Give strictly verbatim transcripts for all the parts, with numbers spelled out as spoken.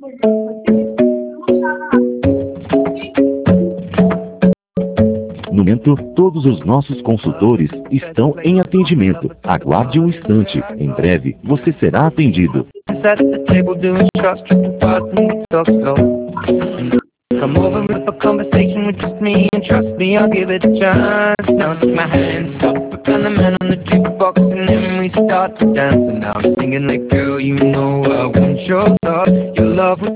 No momento, todos os nossos consultores estão em atendimento. Aguarde um instante. Em breve, você será atendido. Come over with a conversation with just me, and trust me, I'll give it a chance. Now take my hand, stop, and the man on the jukebox, and then we start to dance. And now I'm singing like, girl, you know I want your love, your love was...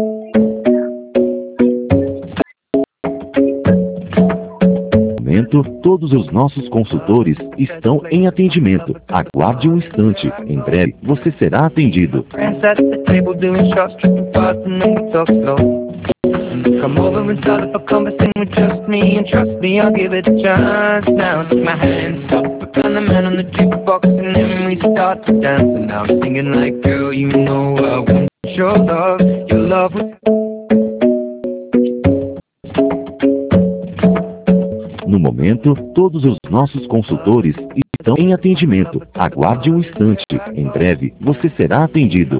Momento, todos os nossos consultores estão em atendimento. Aguarde um instante. Em breve, você será atendido. Come over and start up a conversation with just me, and trust me, I'll give it a chance. Now take my hand, stop, and the man on the jukebox, and then we start to dance. And now I'm singing like, girl, you know I want your love, your love was... No momento, todos os nossos consultores estão em atendimento. Aguarde um instante. Em breve, você será atendido.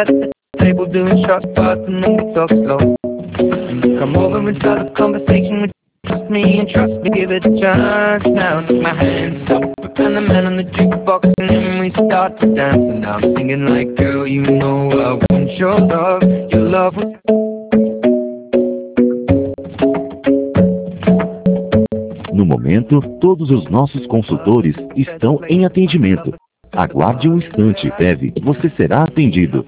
Come over and start a conversation with just me, and trust me, give it a chance. Now take my hand, stop, and the man on the jukebox, and then we start to dance. And now I'm singing like, girl, you know I want your love, your love was... No momento, todos os nossos consultores estão em atendimento. Aguarde um instante. Breve, você será atendido.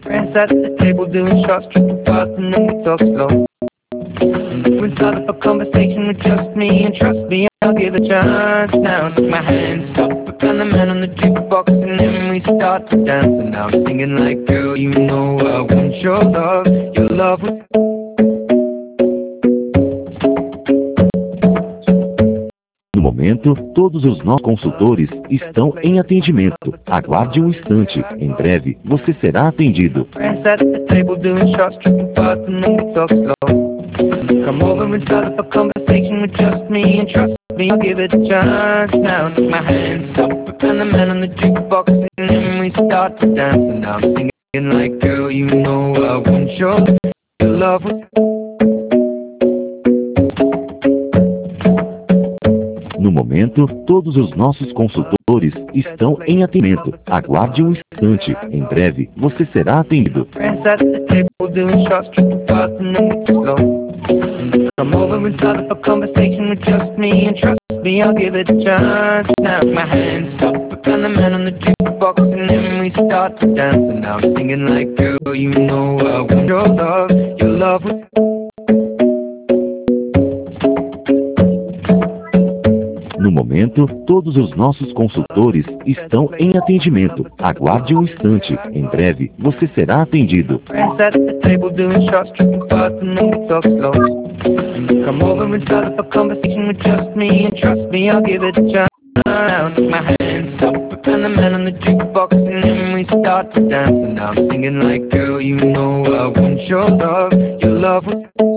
We start up a conversation with just me, and trust me, I'll give it a chance. Now take my hand, stop, and the man on the jukebox, and then we start to dance. And now I'm singing like, girl, you know I want your love, your love was... No momento, todos os nossos consultores estão em atendimento. Aguarde um instante. Em breve, você será atendido. Come over and start up a conversation with just me, and trust me, I'll give it a chance. Now take my hand, stop, and the man on the jukebox, and then we start to dance. And now I'm singing like, girl, you know I want your, your love was... No momento, todos os nossos consultores estão em atendimento. Aguarde um instante. Em breve, você será atendido. Come over and start up a conversation with just me, and trust me, I'll give it a chance. Now take my hand, stop, and the man on the jukebox, and then we start to dance. And now I'm singing like, girl, you know I want your love, your love was... No momento, todos os nossos consultores estão em atendimento. Aguarde um instante. Em breve, você será atendido. Come over and start up a conversation with just me, and trust me, I'll give it a chance. Now take my hand, stop, and the man on the jukebox, and then we start to dance. And now I'm singing like, girl, you know I want your love, your love was...